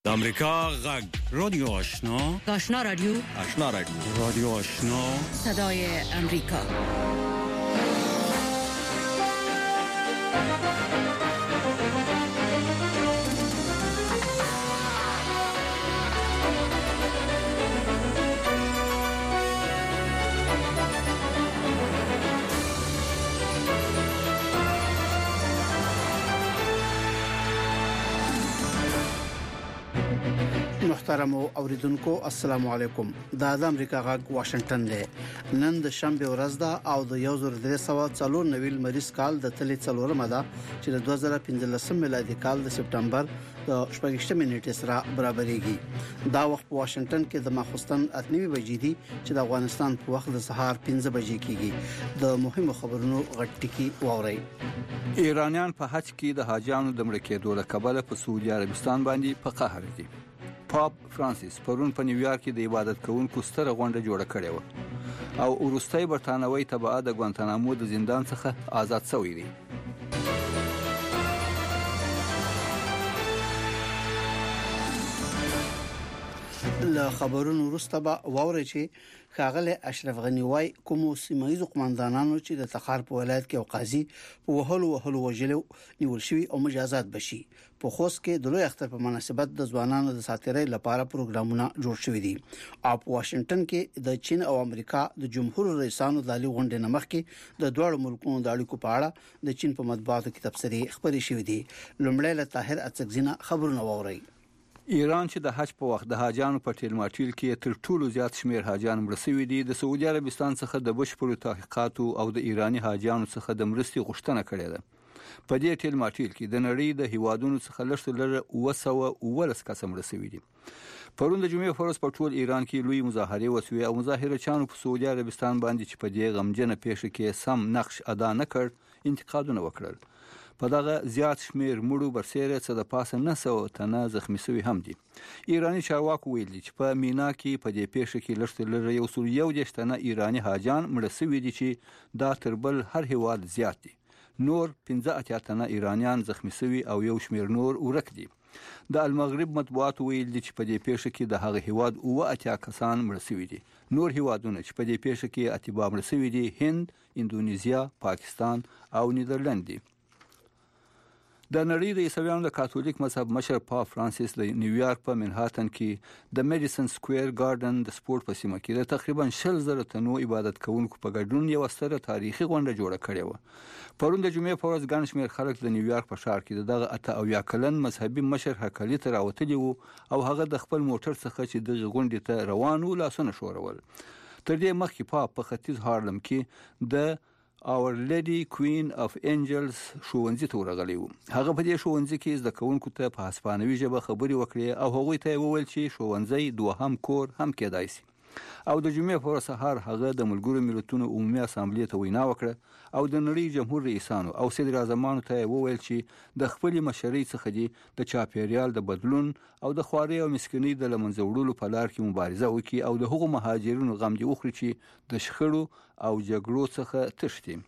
د امریکا غږ رادیو آشنا رادیو رادیو آشنا صدای امریکا. محترم اوریدونکو السلام علیکم. د امریکا غږ واشنگټن دی. نن د شنبه ورځ ده او د 1394 مریض کال د تلې څلورمه ده چې د 2015 میلادي کال د سپټمبر د 18 نیټې سره برابرېږي. دا وخت په واشنگټن کې د ماخوستن 8:30 بجې دي چې د افغانستان په وخت د سهار 5 بجې کېږي. د مهمو خبرونو غټکی واوري. ایرانیان په حج کې د حاجانو د مړ کېدو له کبله په سعودي عربستان باندې په قهر دي. پاپ فرانسیس پرون په نیویارک کې د عبادت کوونکو ستره غونډه جوړه کړې و او وروستي برتانوي تبعه د ګوانتانامو د زندان څخه آزاد شوی دی. له خبرونو وروسته به واوري چې ښاغلي اشرف غنی وای کوم سیمایي قومندانانو چې د تخار په ولایت کې او قاضي په وهلو وجلو نیول شوی او مجازات بشي. په خوست کې د لوی اختر په مناسبت د ځوانانو د ساتیرۍ لپاره پروګرامونه جوړ شوي دي. او په واشنگټن کې د چین او امریکا د جمهور رئیسانو د لې غونډې نمخ کې د دوه ملکونو د اړیکو په اړه د چین په مطبوعاتو کې تبصرې خبرې شوې دي. لومړی له طاهر اڅکزینه خبرونه واوري. ایران چې د حج په وخت د حاجانو په ټیل ماټیل کې تر ټولو زیات شمیر حاجان مړ شوي دي، د سعودي عربستان څخه د بشپړو تحقیقاتو او د ایرانی حاجانو څخه د مرستې غوښتنه کړې ده. په دې ټیل ماټیل کې د نړۍ د هیوادونو څخه لږ 919 کس مړ شوي دي. پرون د جمعې فرض په ټول ایران کې لوی مظاهره وسوي او مظاهره چانو په سعودي عربستان باندې چې په دې غمجنه پیښه کې سم نقش ادا نه کړ انتقادونه وکړل. په دغه زیات شمیر مړو برسېره څه د پاسه 900 تنه زخمی شوي هم دي. ایرانی چارواکو ویلي چې په مینا کې په دې پیښه کې لږ 111 تنه ایرانی حاجان مړ شوي دي چې دا تر بل هر هیواد زیات دي. نور 15 تنه ایرانیان زخمی شوي او یو شمیر نور ورک دي. د المغرب مطبوعات ویلي چې په دې پیښه کې د هغه هیواد 80 کسان مړ شوي دي. نور هیوادونه چې په دې پیښه کې اتباع مړ شوي دي هند، اندونیزیا، پاکستان او نیدرلند دي. د نړۍ د عیسویانو د کاتولیک مذهب مشر پاپ فرانسیس د نیویارک په منهاتن کې د میډیسن سکوير ګارډن د سپورت په سیمه کې د تقریبا 100,000 تنو عبادت کوونکو په ګډون یو ستره تاریخي غونډه جوړه کړې و. پرون د جمعې په ورځ ګڼ شمېر خلک د نیویارک په ښار کې دغه 80 کلن مذهبي مشر هکلي ته راوتلي وو او هغه د خپل موټر څخه چې دغه غونډې ته روان و لاسونه ښورول. تر دې مخکې پاپ په ختیځ هارلم کې د Our Lady Queen of Angels ښوونځي ته ورغلی و. هغه په دې ښوونځي کې زده کوونکو ته په هسپانوي ژبه خبرې وکړې او هغوی ته وویل چې ښوونځي دوهم کور هم کېدای شي. او د جمعې په ورځ سهار هغه د ملګرو ملتونو عمومي اسامبلې ته وینا وکړه او د نړۍ جمهور رئیسانو او صدر اعظمانو ته وویل چې د خپل مشرۍ څخه دي د چاپیریال د بدلون او د خوارۍ او مسکینۍ د لمنځه وړلو په لار کې مبارزه وکړي او د هغو مهاجرینو غم دې وخوري چې د شخړو او جګړو څخه تښتي.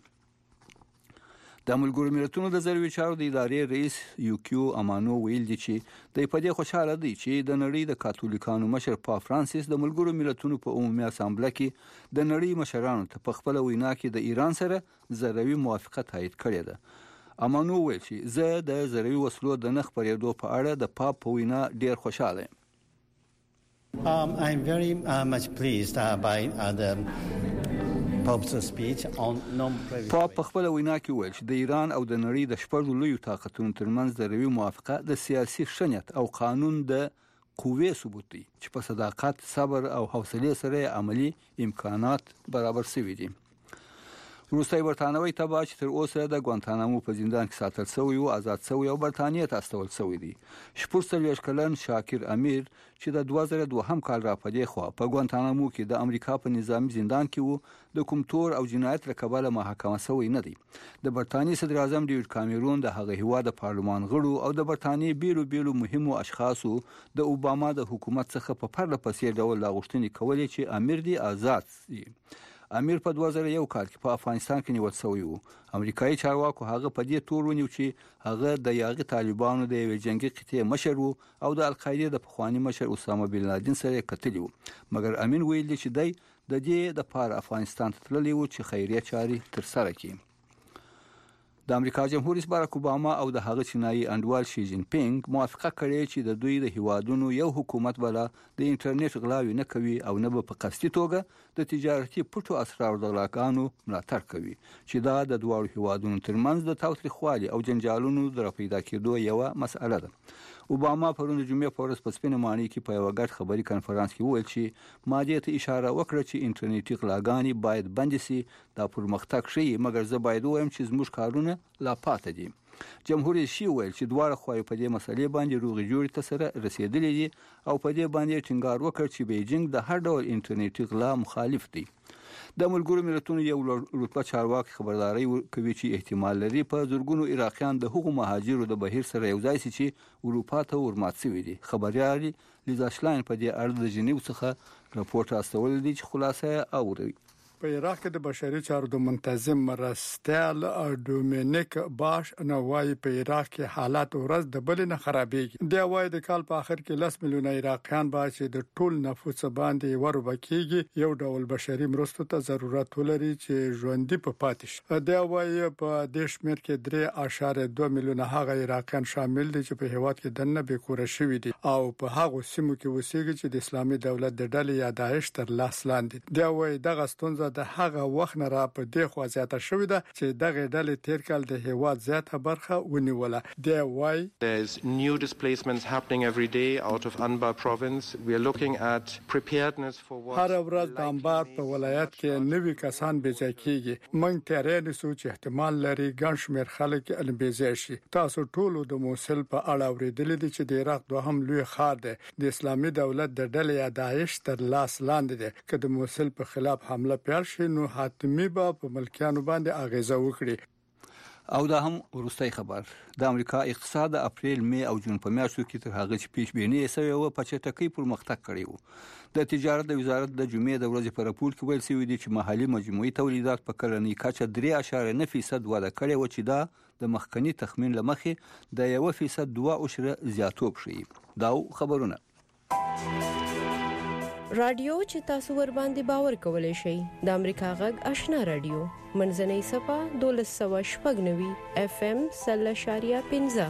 د ملګرو ملتونو د ضروري چارو د ادارې رئیس یوکیو امانو ویل دي چې د په دې خوشاله دي چې د نړۍ د کاتولیکانو مشر پاپ فرانسیس د ملګرو ملتونو په عمومي اسامبله کې د نړۍ مشرانو ته په خپل وینا کې د ایران سره ضروري موافقه تایید کړې ده. امانو ویل چې زه د ضروري وسلو د نه خپرېدو په اړه د پاپ په وینا ډیر خوشاله یم. I'm very much pleased by the پاپ په خپل وینا کې ویل چې د ایران او د نړۍ د شپږ لویو طاقتونو ترمنځ ضروري موافقه د سیاسي شنیت او قانون د قوې ثبوت دی چې په صداقت، صبر او حوصله سره عملی امکانات برابر شوي دي. وروستي برتانوي تبعه چې تر اوسه د ګوانتانامو په زندان کې ساتل شوی او آزاد شوی او برتانیې ته استول شوی دی. 40 کلن شاکر امیر چې د 2002 کال را پدې خو په ګوانتانامو کې د امریکا په نظامی زندان کې وو د کوم تور او جنایت له کبله محاکمه شوی نه دی. د برتانیې صدر اعظم ډیوډ کامرون د هغه هیواد د پارلمان غړو او د برتانیې بیلو مهمو اشخاصو د اوباما د حکومت څخه په پرله پسې ډول لاغوښتنې کولې چې امیر دی آزاد شي امیر په 2001 کال کې په افغانستان کې نیول شوی و. امریکایي چارواکو هغه په دې تور ونیو چې هغه د یاغي طالبانو د یوې جنگي قطعې مشر و او د القاعده د پخوانی مشر اسامه بن لادن سره کتلی و. مګر امین ویل چې د دې د پاره افغانستان ته تللی و چې خیریه چاري ترسره کړي. د امریکا جمهور رئیس باراک اوباما او د هغه چینایي انډوال شي جین پینګ موافقه کړې چې د دوی د هیوادونو یو حکومت بل د انټرنیټ غلاوي نه کوي او نه په قصدي توګه د تجارتي پټو اسرارو د غلاګانو ملاتړ کوي چې دا د دوه هیوادونو ترمنځ د تاوتریخوالي او جنجالونو د پیدا کېدو یو مسأله ده. اوباما پرون د جمعې په ورځ په سپینه ماڼۍ کې په یو غټ خبري کانفرنس کې وویل چې ماده ته اشاره وکړه چې انټرنیټي غلاګانې باید بند شي. دا پرمختګ شي مګر زه باید وایم چې زموږ کارونه لا پاتې دي. جمهور رئیس ویل چې دواړه خواوې په دې مسلې باندې روغې جوړې ته سره رسیدلې دي او په دې باندې ټینګار وکړ چې بیجینګ د هر ډول انټرنیټي غلا مخالف دی. د ملګرو ملتونو یو رتبه چارواکي خبرداري کوي چې احتمال لري په زورګونو عراقیان د حقوق مهاجرو د بهیر سره یو ځای شي چې اروپا ته ورمات شوی دي. خبريالي لیزا شلاین په دې اړه د جنیو څخه راپورټ استول دي چې خلاصه اوري. په عراق کې د بشري چارو د منتظم مرستیال ډومینیک باش نوای په عراق کې حالات ورځ د بل نه خرابېږي. د وای د کال په اخر کې 10 میلیونه عراقیان به چې د ټول نفوس باندې وربکیږي یو ډول بشري مرستو ته ضرورت ولري چې ژوندۍ په پاتې شي. د وای په د شمیر کې 3.2 میلیونه هغه عراقیان شامل دي چې په هیواد کې دنه به کور شوي دي او په هغه سیمو کې وسیږي چې د اسلامي دولت د ډلې یا داعش تر لاس لاندې. د وای دغه ستونزه د هغه وخت نه را په دې خوا زیاته شوې ده چې دغه ډلې تیر کال د هیواد زیاته برخه ونیوله. دی وای There's new displacements happening every day out of Anbar province. We are looking at preparedness for what هر ورځ د انبار په ولایت کې نوي کسان بېځای کیږي. موږ تیارې نسو چې احتمال لري ګڼ شمېر خلک بېځای شي. تاسو ټول د موصل په اړه اورېدلې دي چې د عراق دوهم لوی ښار دی د اسلامي دولت د ډلې یا داعش تر لاس لاندې دی. که د موصل په خلاف حمله پیل شي نو حتمی به په ملکیانو باندې اغیزه وکړي. او دا هم ورستۍ خبر. د امریکا اقتصاد د اپریل می او جون په میاشتو کې تر هغه چې پیش بینی شوی و په چټکۍ پرمختګ کړی و. د تجارت د وزارت د جمعې د ورځې په راپور کې ویل شوی دی چې محلي مجموعي تولیدات په کلنۍ کچه 3.9% وده کړې و چې دا د مخکنی تخمین لمخې د 1% 2.0 زیاتوب شي. دا خبرونه رادیو چې تاسو ور باندې باور کولای شئ د امریکا غږ آشنا رادیو منځنۍ صفه 1290 اف ام 0.15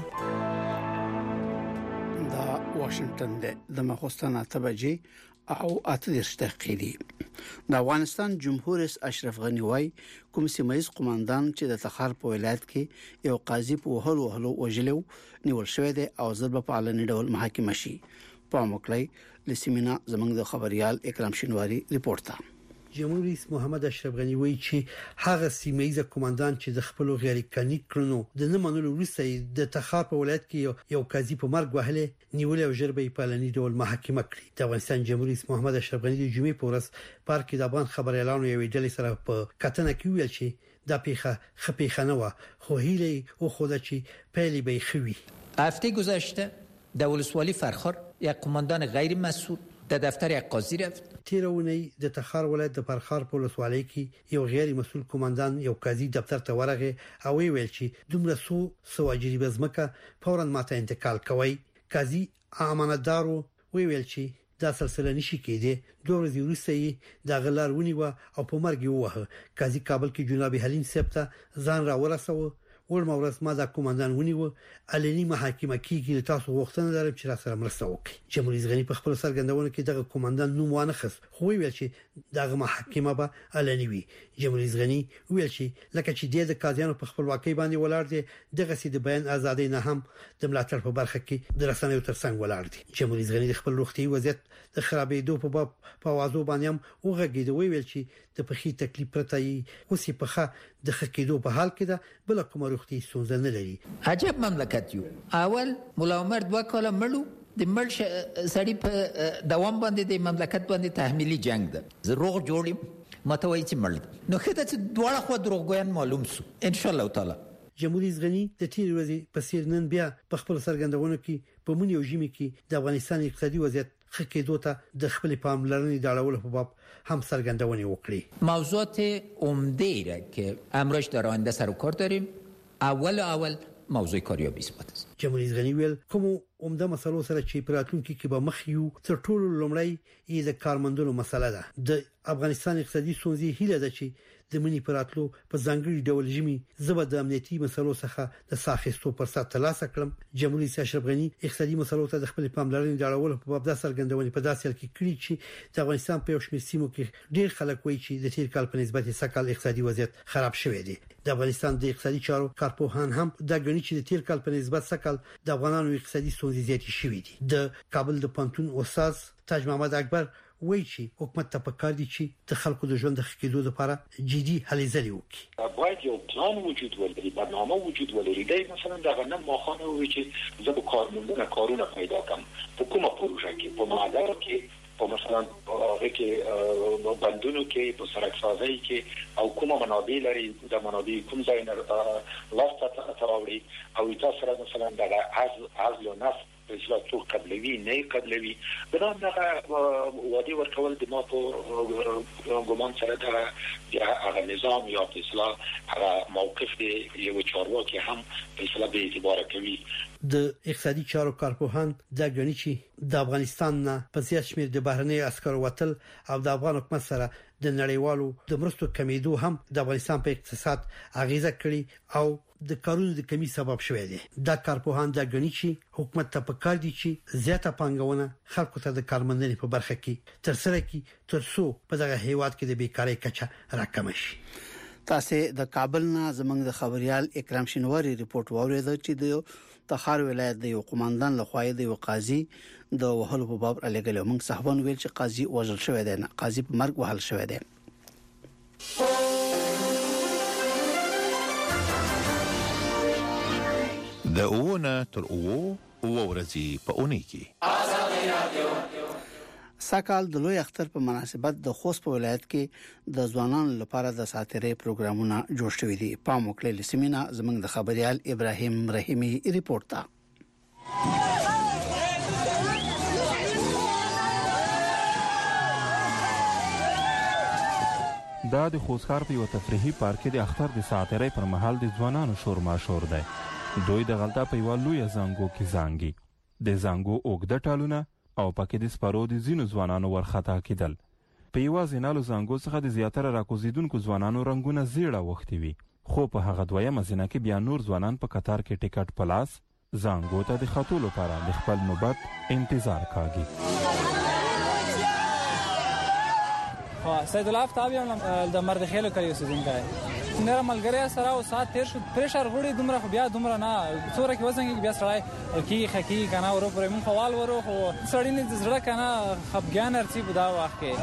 دا واشنگټن د مخستان 8 بجې او 8 دقیقې. د افغانستان جمهور رئیس اشرف غنی وای کوم سیمایز قوماندان چې د تخار په ولایت کې یو قاضي په وهلو وجلو نیول شوی دی او ضرب په علني ډول محاکمه شي. په مکلای لسیمینا زمنګ د خبريال اکرام شینواری ریپورت ته. جمهور رئیس محمد اشرف غنی وایي چې هغه سیمایي قوماندان چې د خپل غیر قانوني کړنو د نه منلو وروسته د تخار په ولایت کې یو قاضي په مرګ وهله نیول او جربې په لنی ډول محاکمه کړې. د افغانستان جمهور رئیس محمد اشرف غنی د جمعې په ورځ پارک د افغان خبر اعلان یو ډلې سره په کتنه کې ویل چې دا پیخه خپېخه نه و خو هیله او خود چې پهلی به خوي. هفته گذشته د ولسوالی فرخار یک قوماندان غیر مسئول د دفتر یک قاضی رفت. تیرونی د تخار ولایت د فرخار په ولسوالۍ کې یو غیر مسؤل قوماندان یو قاضي دفتر ته ورغه او ویل چې دومره سو اجری بزمکه فورا ماته انتقال کوي. قاضي امانتدارو ویل چې دا سلسله نشي کېده. دوه ورځې وروسته د غلار ونیو او په مرګ ووهه. قاضي کابل کې جناب حلیم صاحب ته ځان را ورسوه. ورما ورځ ما د قوماندان ونیو علني محاکمه کیږي. تاسو غوښتنه لرم چې را سره مرسته وکړئ. جمهور رئیس غنی په خپل سرګندونه کې دغه قوماندان نوم وانه خص خو ویل چې دغه محاکمه به علني وي. جمهور رئیس غنی ویل چې لکه چې د قاضیانو په خپلواکۍ باندې ولاړ دي دغه سي د بیان ازادي نه هم د ملاتړ په برخه کې د رسنیو ترڅنګ ولاړ دي. جمهور رئیس غنی د خپل روغتي وضعیت د خرابېدو په باب په وازو باندې هم وغږیدو. ویل چې د پخې تکلیف پرته یې اوسې پخه د خکېدو په حال کې ده بل کوم روغتي ستونزه نه لري. عجب مملکت یو. اول مولا عمر 2 کاله مړو د مړ سړی په دوام باندې د مملکت باندې تحمیلی جنگ ده. زه روغ جوړم متوي چې مړ نو خدای چې دواړه خو دروغګویان معلوم سو ان شاء الله تعالی. جمهور رئیس غنی د تیر ورځې په سیر نن بیا په خپل سرګندونو کې په مونږ یو ژمي کې د افغانستان اقتصادي وضعیت خکېدو ته د خپل پاملرنې د اړولو په باب هم څرګندونه وکړي. موضوعات عمده را که امروز در آینده سر و کار داریم اول موضوع کاریابی اثبات است. جمهوریت غنی ویل کوم عمده مسلو سره چې پراتونکو کې به مخ یو تر ټولو لومړی یې د کارمندونو مسله ده. د افغانستان اقتصادي ستونزې هیله ده چې د منی پراتلو په ځانګړي ډول جمی زبر د امنیتي مسلو څخه د ساخستو فرصت ترلاسه کړم. جمهوریت اشرف غنی اقتصادي مسلو ته د خپل پاملرنې د اړولو په باب د څرګندونې په داسې حال کې کړی چې د افغانستان په یو شمېر سیمو کې ډېر خلک وایي چې د تیر کال په نسبت سکهال اقتصادي وضعیت خراب شوی دی. د افغانستان د اقتصادي چارو کارپوهان هم دا غني چې د تیر کال په نسبت سکهال د افغانانو اقتصادي ستونزې زیاتې شوې دي. د کابل د پانتون استاد تاج محمد اکبر وایي چې حکومت ته پکار دي چې د خلکو د ژوند د ښه کېدو لپاره جدي هلې ځلې وکړي. باید یو پلان وجود ولري، برنامه وجود ولري. مثلا د غنم ماخانه وي چې زه به کارمندانو کارونه پیدا کړم په کومه پروژه کې، په معدن کې، په مثلا هغه کې بندونو کې، په سړک سازي کې، او کومه منابع لري د منابع کوم ځای نه لاسته تراوړي او تاسو سره مثلا د عزل او نفت اصلاح تو قبلوي نه قبلوي بنام دغه وادي ورکول د ما په ګومان سره د هغه نظام یا اصلاح هغه موقف دی یو چارواکي هم اصلاح به اعتبار کوي. د اقتصادي چارو کارپوهان دا غني چې د افغانستان نه په زیات شمېر د بهرنۍ عسکرو وتل او د افغان حکومت سره د نړیوالو د مرستو کمیدو هم د افغانستان په اقتصاد اغیزه کړې او د کارونو د کمی سبب شوی دی. دا کارپوهان دا غني چې حکومت ته پکار دي چې زیاته پانګونه خلکو ته د کارمندنې په برخه کې ترسره کړي ترڅو په دغه هیواد کې د بیکاری کچه راکم شي. تاسو د کابل نه زمنګ د خبريال اکرام شینواری ریپورت واورید چې د تخار ولایت د یو قومندان لخوا د یو قاضي د وهلو په باب الګلو موږ صاحبان ویل چې قاضي وژل شوی دی، نه قاضي په مرګ وهل شوی دی. د اوونه تر اوو ورځې په اونۍ کې آزاد رادیو سکهال د لوی اختر په مناسبت د خوست په ولایت کې د ځوانانو لپاره د ساتیرې پروګرامونه جوړ شوي دي. پام وکړئ لسمینا زمنګ د خبريال ابراهیم رحیمی ریپورت تا. دا د خوستخار په یو تفریحي پارک کې د اختر د ساتیرې پر مهال د ځوانانو شور ماشور دی. دوی د غلطه په یو لوی زنګو کې زنګي د زنګو اوګد ټالونه او پکې د سپارو د زینو ځوانانو ورخطا کېدل. په یو ځینالو زنګو څخه د زیاتره راکوزیدونکو ځوانانو رنگونه زیړه وختي وي، خو په هغه دویمه زینه کې بیا نور ځوانان په قطار کې ټیکټ پلاس زنګو ته د خطو لپاره د خپل نوبت انتظار کاږي. سید الله افتاب یم د مرد خېلو کړی اوسېدونکی نره ملګری سره او سات تیر شو پریشر غوړي دومره خو بیا دومره نه څوره کې وزن کې بیا سړی کی خکی کنه ورو پرې مون خوال ورو خو سړی نه زړه کنه خپګان ارتي بدا وخت کې.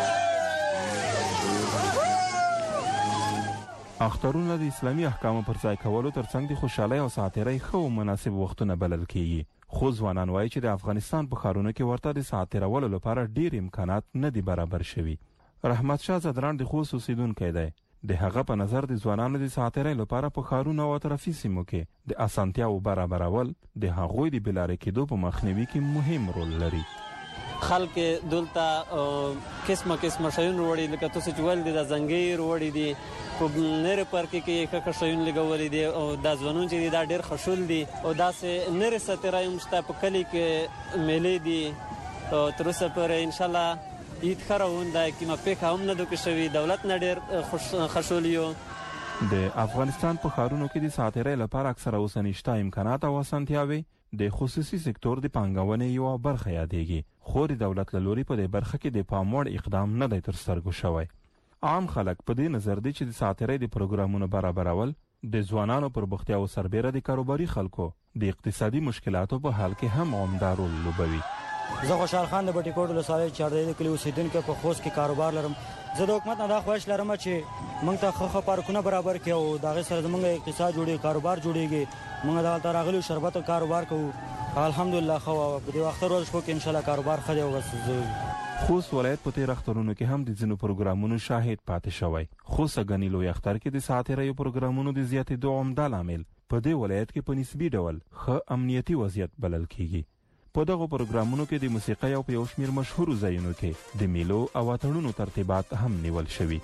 اخترونه د اسلامي احکامو پر ځای کولو ترڅنګ د خوشحالۍ او ساتیرۍ خو مناسب وختونه بلل کیږي. خو ځوانان وایي چې د افغانستان په ښارونو کې ورته د ساتیرولو لپاره ډیر امکانات نه دي برابر شوي. رحمت شاه زدران د خوست اوسیدونکی دی. د هغه په نظر د ځوانانو د ساتیرۍ لپاره په ښارونو او اطرافي سیمو کې د اسانتیاو برابرول د هغوی د بلارې کېدو په مخنیوي کې مهم رول لري. خلک دلته قسمه شیون وروړي لکه تاسو چې ول دي د زنګیر وروړي دي په نره پارک کې ښه شیون لګولې دي او د ځوانون چې دا ډېر خشول دي او داسې نره سترای مشته په کلی کې میلې دي او تر اوسه پورې ان شاء الله ایت خروون دا کی مپیکه هم نه دوک شوی دولت نه ډېر خشولیو. د افغانستان په ښارونو کې د ساتیرۍ لپاره اکثره اوسنیشته امکانات او اسانتیاوي د خصوصي سکتور د پانګونې یو برخه یادېږي، خو د دولت له لوري په دې برخه کې د پام وړ اقدام نه دی تر سترګو شوی. عام خلک په دې نظر دي چې د ساتیرۍ د پروګرامونو برابرول د ځوانانو پر بوختیا او سربېره د کاروباري خلکو د اقتصادي مشکلاتو په حل کې هم عمده رول لوبوي. زه خوشحال خان د بټي کوټ ولسوالۍ چاردې کلی اوسیدونکو په خوست کې کاروبار لرم. زه د حکومت نه دا خواهش لرم چې موږ ته ښه پارکونه برابر کړي او دغه سره زموږ اقتصاد جوړي کاروبار جوړيږي. موږ دلته راغلو شربت کاروبار کوو الحمدلله خو په دې وخت ورځ شو کې ان شاء الله کاروبار ښه دی وګرځي. خوست ولایت په تیر اخترونو کې هم د ځینو پروګرامونو شاهد پاتې شوی. خوست غنی لوی اختر کې د ساتیرۍ پروګرامونو د زیاتېدو عمده لامل په دې ولایت کې په نسبي ډول ښه امنیتي وضعیت بلل کیږي. په دغه پروګرامونو کې د موسیقۍ او یو شمېر مشهورو ځایونو کې د میلو او اتڼونو ترتیبات هم نیول شوي.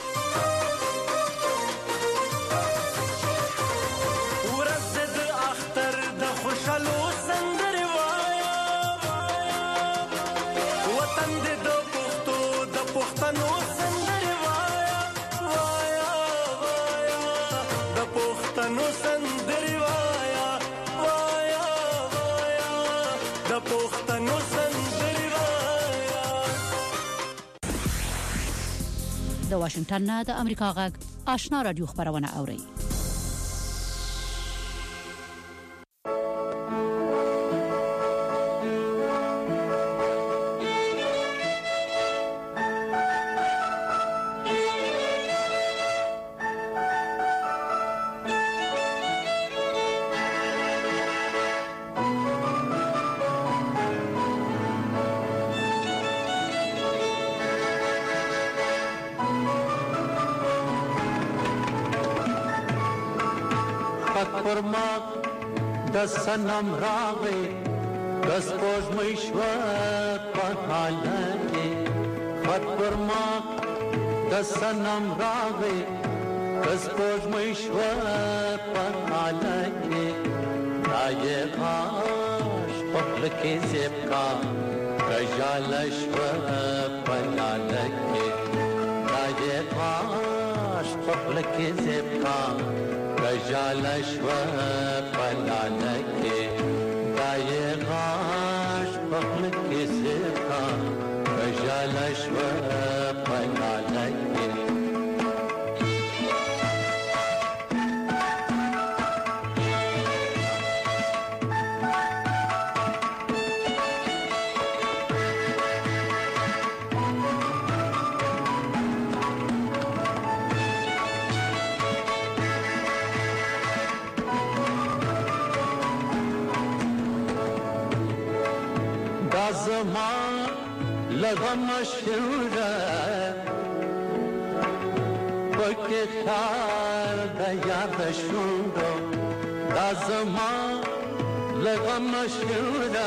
د واشنگټن نه د امریکا غږ آشنا رادیو خبرونه اوري. सनम रावे दस पोज मईश्वर पहालके फतपुरमा दस सनम रावे दस पोज मईश्वर पहालके राये भाष पपल के जेबका गजालश्वर पहालके राये भाष पपल के जेबका गजालश्वर पलालके दाये गाश पपल के सेका गजालश्वर पलालके لغم مشهوره پکې خار د یاد شوندو دا زمان لغم مشهوره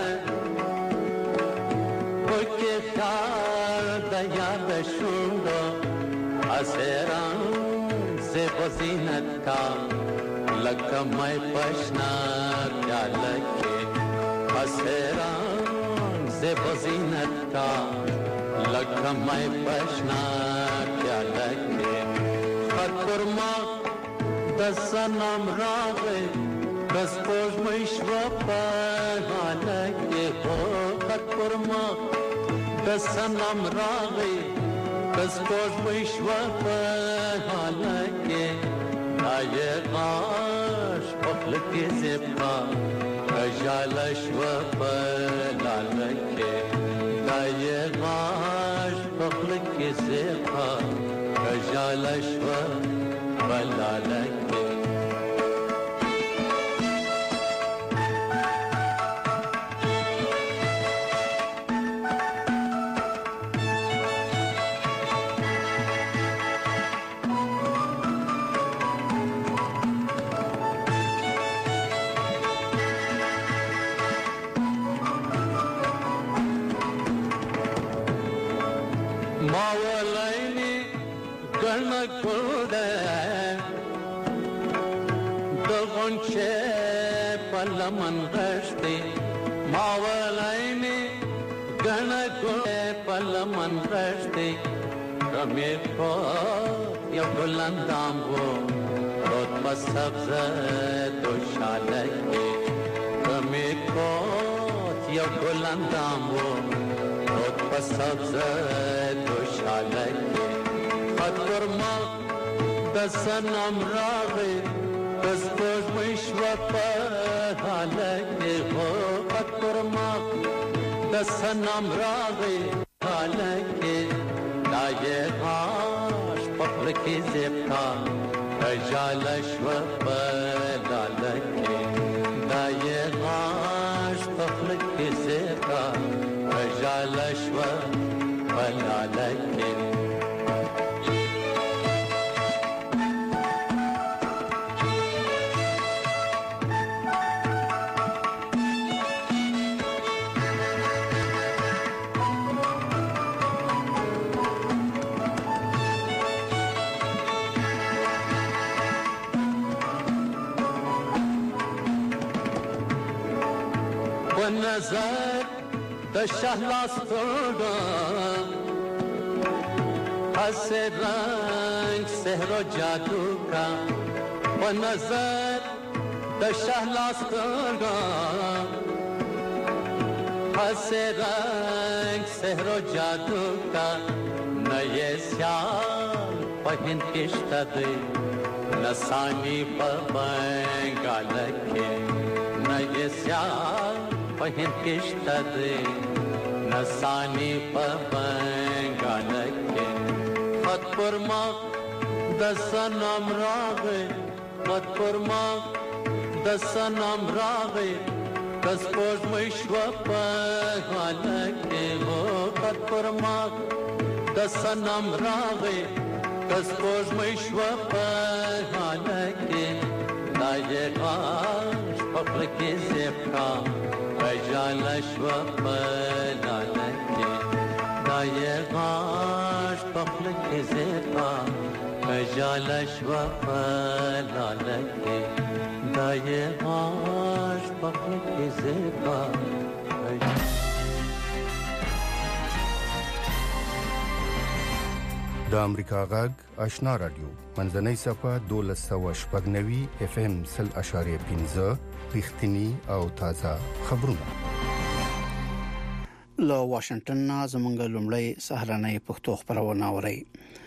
پکې خار د یاد شوندو اسران سے بزینت کا لکمای پښنا چالکه اسران से बजीनत का लखमय पशना क्या लगे फतुरमा दसनम रागे दस पोज मईश्वर पहालके हो फतुरमा दसनम रागे दस पोज मईश्वर पहालके आये गाश पपल के जेबका गजालश्वर पलालके दाये गाश पपल के जेबका गजालश्वर पलालके पलमन रश्ते मावलाइने गणको पलमन रश्ते रमे को यो गुलंदामो रोत पसब्ज तो शालके रमे को यो गुलंदामो रोत पसब्ज तो शालके फतुरमा दसनम रागे दस पोज मईश्वर पहालके हो फतुरमा दसनम रागे पहालके दाये गाश पपल के जेबका गजालश्वर पलालके दाये गाश पपल के जेबका गजालश्वर पलालके नजर द शहलास तोड़ा हसे रंग सहरो जादू का वो नजर द शहलास तोड़ा हसे रंग सहरो जादू का नये श्याल पहन किश्ता दे नसानी बंगाल के नये श्याल पहन किश्ता दे नसानी बंगाल के खतपुर माँ दसनम रागे खतपुर माँ दसनम रागे कसपोज मैश्व बंगाल के हो खतपुर माँ दसनम रागे कसपोज मैश्व बंगाल के दाये गाश पकड़ के जेबका बजालश्व बंगाल के दाये गाश पकड़ के जेबका बजालश्व बंगाल के दाये गाश पकड़ के जेबका د امریکا غږ آشنا رادیو منځنۍ صفه 1290 اف ام 0.15 رښتینی او تازه خبرونه له واشنگټن زمونږ لومړی سهارنۍ پښتو خبرونه اوري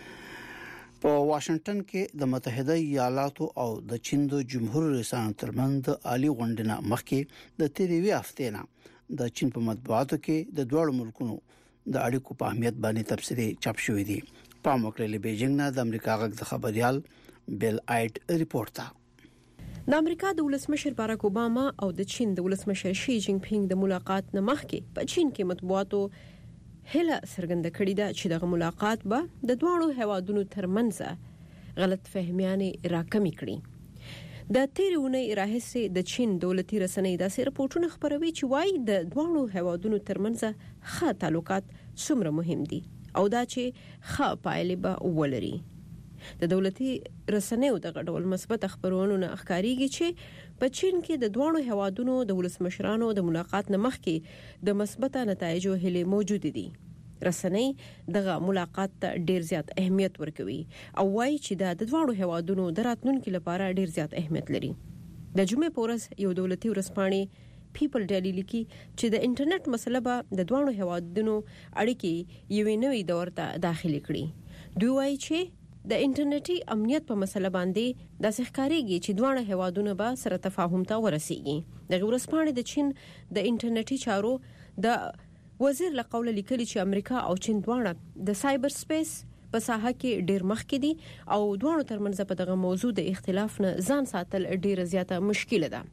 په واشنگټن کې د متحده ایالاتو او د چین د جمهور رئیس ترمنځ عالی غونډه مخکې د تیریوي هفته نه د چین په مطبوعاتو کې د دوه ملکونو د اړیکو په اهمیت باندې تبصرې چاپ شوې دي په مکرل بیجینګ نه د امریکا غږ د خبريال بیل آیټ ریپورت تا د امریکا د ولسمشر باراک اوباما او د چین د ولسمشر شي جینګ پینګ د ملاقات نه مخکې په چین کې مطبوعاتو هله څرګنده کړې ده چې دغه ملاقات به د دوه هیوادونو ترمنځ غلط فهمیانه راکمې کړي د تیرونې راهسه د چین دولتي رسنۍ د رپورټونو خبروي چې وايي د دوه هیوادونو ترمنځ ښه تعلقات څومره مهم دي او دا چې ښه پایلې به ولري د دولتي رسنیو د غډول مثبت خبرونو نه ښکاریږي چې په چین کې د دوه هیوادونو د ولسمشرانو د ملاقات نه مخکې د مثبت نتایجو هلي موجود دي رسنۍ دغه ملاقات ته ډیر زیات اهمیت ورکوي او وايي چې د دوه هیوادونو د راتلونکو لپاره ډیر زیات اهمیت لري د جمعې پورس یو دولتي ورسپانې پیپل ډیلی لیکي چې د انټرنیټ مسله به د دوه هیوادونو اړیکې یوې نوې دور ته داخلي کړي دوی وايي چې د انټرنیټي امنیت په مسله باندې د ښکاریږي چې دوه هیوادونه به سره تفاهم ته ورسیږي د ورسپانې د چین د انټرنیټي چارو د وزیر له قوله لیکلي چې امریکا او چین دواړه د سایبر سپیس په ساحه کې ډیر مخکې دي او دوه ترمنځ په دغه موضوع د اختلاف نه ځان ساتل ډیر زیاته مشکله ده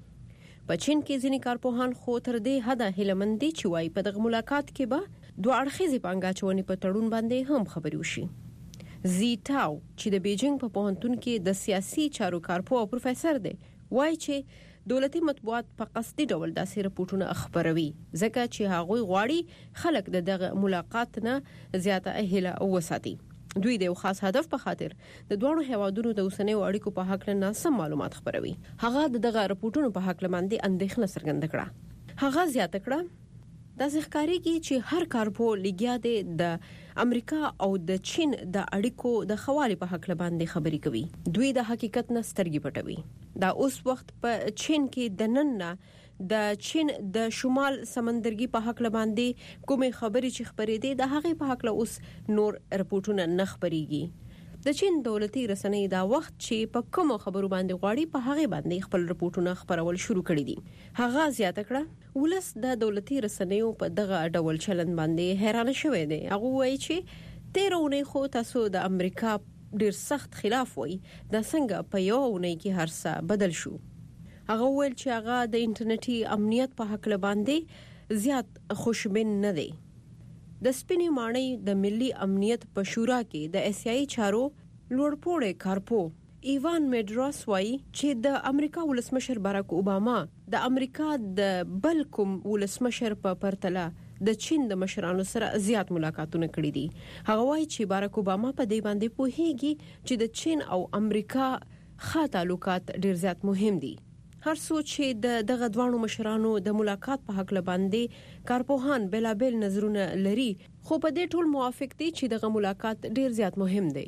په چین کې ځینې کارپوهان خو تر دې حده هیلمندي چې وايي په دغه ملاقات کې به دوه اړخیزې پانګاچونې په تړون باندې هم خبرې وشي زی تاو چې د بیجینګ په پوهنتون کې د سیاسي چارو کارپوه او پروفیسور دی وايي چې دولتي مطبوعات په قصدي ډول داسې رپورټونه خبروي ځکه چې هغوی غواړي خلک دغه ملاقات نه زیاته اهله وساتي دوی د یو خاص هدف په خاطر د دوه هیوادونو د اوسنیو اړیکو په حق له ناسم معلومات خبروي هغه دغه رپورټونو په حق لمندې اندېښنه څرګنده کړه هغه زیاته کړه د ځخکاریږي چې هر کارپو لګیا د امریکا او د چین د اړیکو د خوالي په حق باندې خبري کوي دوی د حقیقت نه سترګې پټوي دا اوس وخت په چین کې د نن د چین د شمال سمندرګي په حق باندې کومه خبري چې خبرې دي د هغه په حق اوس نور رپورټونه نه خبريږي د چین دولتي رسنۍ دا وخت چې په کوم خبرو باندې غواړي په هغه باندې خپل رپورټونه خبرول شروع کړي دي هغه زیاته کړه ولس د دولتي رسنیو په دغه ډول چلن باندې حیران شوی دی هغه وایي چې تیرونه خو تاسو د امریکا ډیر سخت خلاف وایي د څنګه په یو ونې کې هر څه بدل شو هغه ویل چې هغه د انټرنیټي امنیت په حق باندې زیات خوشبین نه دی د سپینې ماڼۍ د ملي امنیت په شورا کې د اسیایي چارو لوړپوړی کارپو ایوان میډراس وايي چې د امریکا ولسمشر باراک اوباما د امریکا د بلکم ولسمشر په پرتله د چین د مشرانو سره زیات ملاقاتونه کړي دي هغه وايي چې باراک اوباما په دې باندې پوهیږي چې د چین او امریکا ښه تعلقات ډیر زیات مهم دي هر څو چې دغه دوانو مشرانو د ملاقات په حق لباندې کارپوهان بلابل نظرونه لري خو په دې ټول موافق دي چې دغه ملاقات ډیر زیات مهم دی.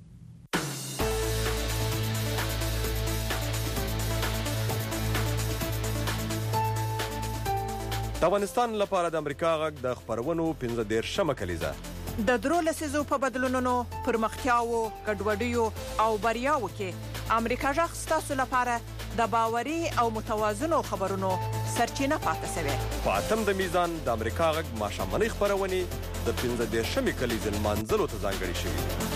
د افغانستان لپاره د امریکا غږ د خبرونو 15 کلیزه د درو لسیزو په بدلونونو پرمختیاو ګډوډیو او بریاو کې امریکا غږ ستاسو لپاره د باوري او متوازنو خبرونو سرچینه پاتې شوی. په اتم د میزان د امریکا غږ ماشامنۍ خبرونه د 15 کلیزې منځلو ته ځانګړي شوی.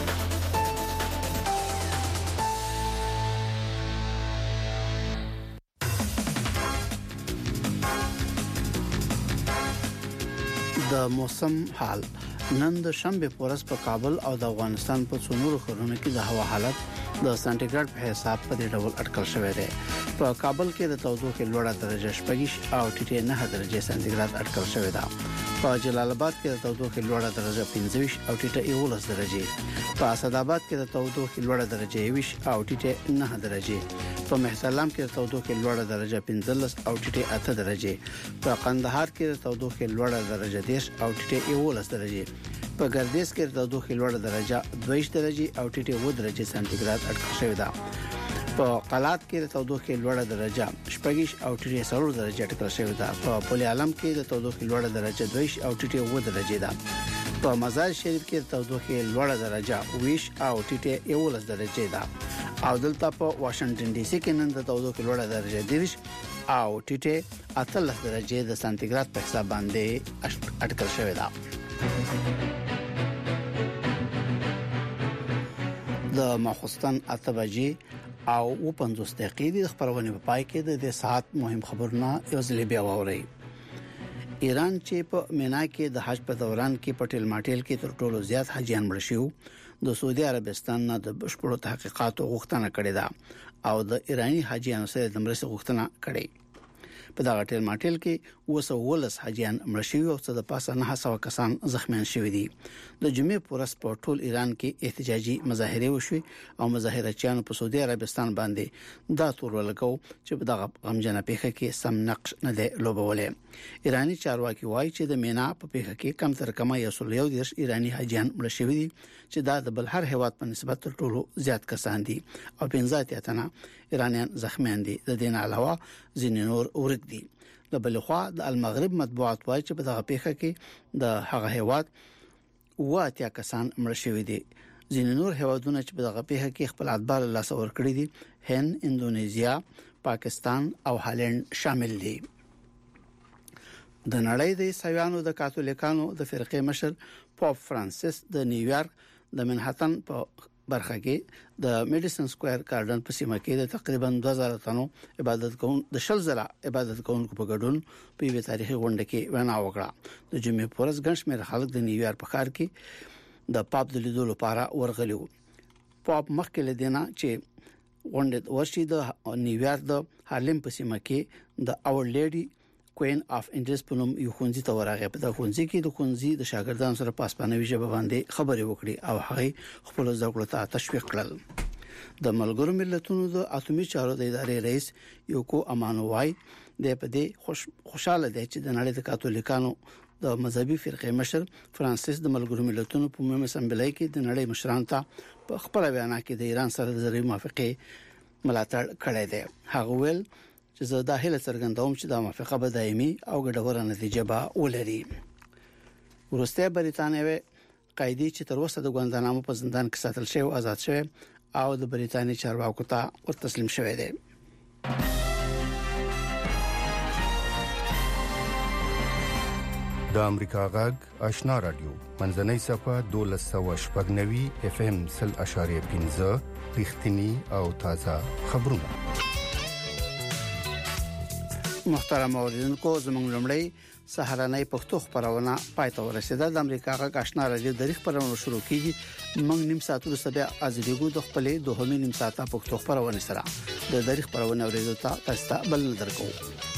د موسم حال نن د شنبه پورس په کابل او د افغانستان په څومره خورونو کې د هوا حالت د سانتیګریډ په حساب په دې ډول اټکل شوی دی. په کابل کې د تودوخې لوړه درجه 6 او ټیټه 9 درجه سانتیګریډ اټکل شوی دی. په جلال آباد کې د تودوخې لوړه درجه 15 او ټیټه 11 درجه. په اسد آباد کې د تودوخې لوړه درجه 20 او ټیټه 9 درجه. په مهترلام کې د تودوخې لوړه درجه 15 او ټیټه 8 درجه. په قندهار کې د تودوخې لوړه درجه 10 او ټیټه 11 درجه. په ګردیز کې د تودوخې لوړه درجه 22 درجه او ټیټه 9 درجه سانتیګریډ اټکل شوی دی. په قلات کې د تودوخې لوړه درجه 6 او ټیټه 4 درجه اټکل شوی دی. په پولي عالم کې د تودوخې لوړه درجه 2 او ټیټه 9 درجه ده. په مزار شریف کې د تودوخې لوړه درجه 20 او ټیټه 11 درجه ده. او دلته په واشنگټن ډي سي کې نن د تودوخې لوړه درجه 30 او ټیټه 18 درجه د سانتیګریډ په حساب باندې اټکل شوی دی. د ماخستان 8 بجې او 50 دقیقې د خبرونه په پای کې د ساعت مهم خبرونه یو ځل بیا واوري. ایران چې په مینا کې د حج په دوران کې پټیل ماټیل کې تر ټولو زیات حاجیان مړ شو د سعودي عربستان نه د بشپړو تحقیقاتو غوښتنه کړې ده او د ایرانی حاجیانو سره د مرستې غوښتنه کړې. په دا ټیل ماټیل کې 219 حاجیان مړ شوي او څه د پاسه 900 کسان زخمیان شوي دي. د جمعې پورس په ټول ایران کې احتجاجي مظاهره وشوي او مظاهرچیانو په سعودي عربستان باندې دا تور ولګو چې په دغه غمجنه پیښه کې سم نقش نه دی لوبولې. ایرانی چارواکي وایي چې د مینا په پیښه کې کم تر کم 110 ایرانی حاجیان مړ شوي دي چې دا د بل هر هیواد په نسبت تر ټولو زیات کسان دي او 15 تنه ایرانیان زخمیان دي. د دین علاوه ځینې نور ورک دي. د بلخوا د المغرب مطبوعات وایي چې په دغه پیښه کې د هغه هیواد 80 کسان مړ شوي دي. ځینې نور هیوادونه چې په دغه پیښه کې خپل ادبار لاس ور کړی دي هند، اندونیزیا، پاکستان او هالند شامل دي. د نړۍ د عیسویانو د کاتولیکانو د فرقې مشر پاپ فرانسیس د نیویارک د منهټن په برخه کې د میډیسن سکوير گارډن په سیمه کې د تقریبا 2000 تنو عبادت کوون د شلزله عبادت کوونکو په ګډون په یوه تاریخي غونډه کې وینا وکړه. د جمعې پورس ګڼ شمېر خلک د نیویارک په ښار کې د پاپ د لیدلو لپاره ورغلي وو. پاپ مخکې لدینا چې غونډه ورشي د نیویارک د هارلم په سیمه کې د اور لیډي کوین اف انډرس په نوم یو خونځي ته ورغی. په دغه خونځي کې د خونځي د شاګردانو سره په اسپانوي ژبه باندې خبرې وکړي او هغه خپل زده کړو ته تشویق کړل. د ملګرو ملتونو د اتمی چارو د ادارې رئیس یوکو امانو وای د په دې خوشاله دی چې د نړۍ د کاتولیکانو د مذهبي فرقې مشر فرانسیس د ملګرو ملتونو په عمومي اسمبلی کې د نړۍ مشرانو ته په خپل بیان کې د ایران سره د زری موافقه ملاتړ کړی دی. هغه ویل چې زه د هیله څرګندوم چې د موافقه به دایمي او ګټوره نتیجه به ولري. ورسته بریتانیا قایدي چې تر اوسه د ګوندانامو په زندان کې ساتل شوی او آزاد شوی او د بریتانیا چارواکو ته ور تسلیم شوی دی. د امریکا غږ آشنا رادیو منځنۍ صفه 1290 اف ام 0.15 رښتینی او تازه خبرونه. محترم اوریدونکو زموږ لمړی سهارنۍ پښتو خبرونه پاتې ورسېده. د امریکا غږ آشنا رادیو د تاریخ خبرونه شروع کیږي. موږ نیم ساعت وروسته بیا ازریګو د خپلې دوهمې نیم ساعته پښتو خبرونه سره د تاریخ خبرونه اوریدو ته تاسو ته بل درکو.